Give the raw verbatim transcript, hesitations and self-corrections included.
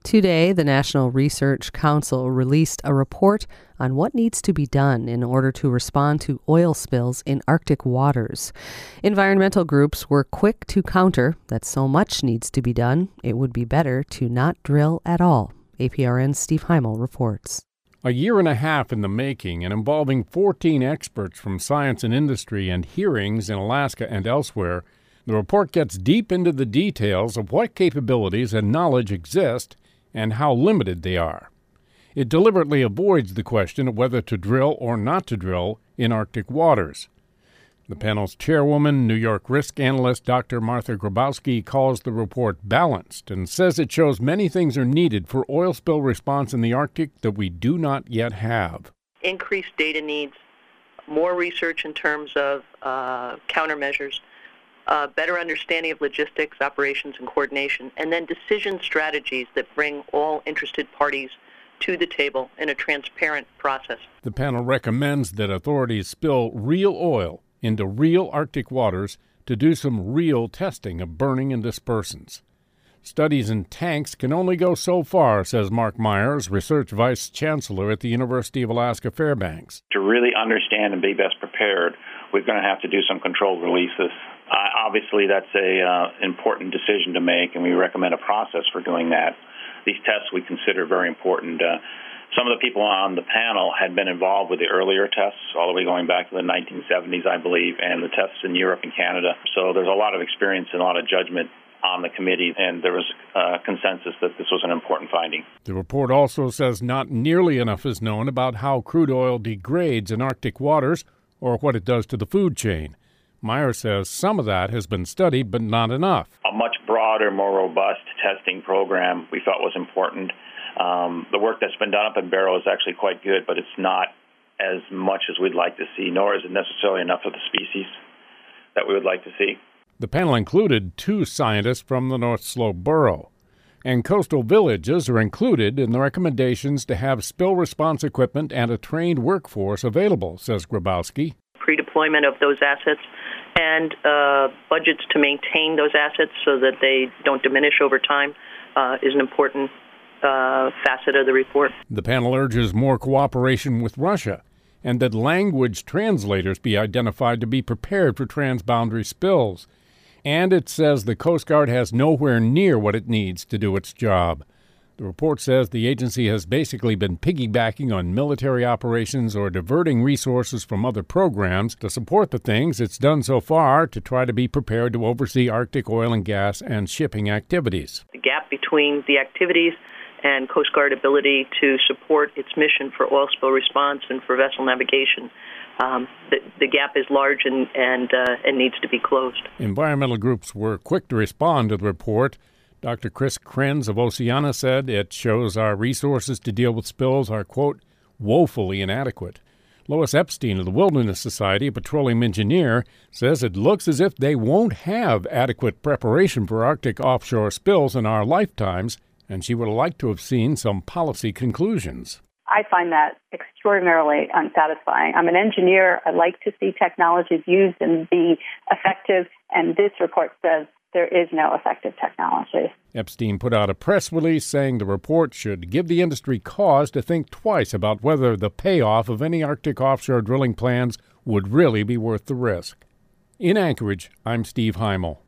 Today, the National Research Council released a report on what needs to be done in order to respond to oil spills in Arctic waters. Environmental groups were quick to counter that so much needs to be done, it would be better to not drill at all. A P R N's Steve Heimel reports. A year and a half in the making and involving fourteen experts from science and industry and hearings in Alaska and elsewhere, the report gets deep into the details of what capabilities and knowledge exist and how limited they are. It deliberately avoids the question of whether to drill or not to drill in Arctic waters. The panel's chairwoman, New York risk analyst Doctor Martha Grabowski, calls the report balanced and says it shows many things are needed for oil spill response in the Arctic that we do not yet have. Increased data needs, more research in terms of uh, countermeasures, Uh, better understanding of logistics, operations, and coordination, and then decision strategies that bring all interested parties to the table in a transparent process. The panel recommends that authorities spill real oil into real Arctic waters to do some real testing of burning and dispersants. Studies in tanks can only go so far, says Mark Myers, Research Vice Chancellor at the University of Alaska Fairbanks. To really understand and be best prepared, we're going to have to do some controlled releases. Uh, obviously, that's a uh, important decision to make, and we recommend a process for doing that. These tests we consider very important. Uh, some of the people on the panel had been involved with the earlier tests, all the way going back to the nineteen seventies, I believe, and the tests in Europe and Canada. So there's a lot of experience and a lot of judgment on the committee, and there was uh, consensus that this was an important finding. The report also says not nearly enough is known about how crude oil degrades in Arctic waters or what it does to the food chain. Meyer says some of that has been studied, but not enough. A much broader, more robust testing program we thought was important. Um, the work that's been done up in Barrow is actually quite good, but it's not as much as we'd like to see, nor is it necessarily enough of the species that we would like to see. The panel included two scientists from the North Slope Borough, and coastal villages are included in the recommendations to have spill response equipment and a trained workforce available, says Grabowski. Pre-deployment of those assets and uh, budgets to maintain those assets so that they don't diminish over time uh, is an important uh, facet of the report. The panel urges more cooperation with Russia and that language translators be identified to be prepared for transboundary spills. And it says the Coast Guard has nowhere near what it needs to do its job. The report says the agency has basically been piggybacking on military operations or diverting resources from other programs to support the things it's done so far to try to be prepared to oversee Arctic oil and gas and shipping activities. The gap between the activities and Coast Guard ability to support its mission for oil spill response and for vessel navigation, um, the, the gap is large and, and, uh, and needs to be closed. Environmental groups were quick to respond to the report. Doctor Chris Krenz of Oceana said it shows our resources to deal with spills are, quote, woefully inadequate. Lois Epstein of the Wilderness Society, a petroleum engineer, says it looks as if they won't have adequate preparation for Arctic offshore spills in our lifetimes, and she would like to have seen some policy conclusions. I find that extraordinarily unsatisfying. I'm an engineer. I like to see technologies used and be effective, and this report says there is no effective technology. Epstein put out a press release saying the report should give the industry cause to think twice about whether the payoff of any Arctic offshore drilling plans would really be worth the risk. In Anchorage, I'm Steve Heimel.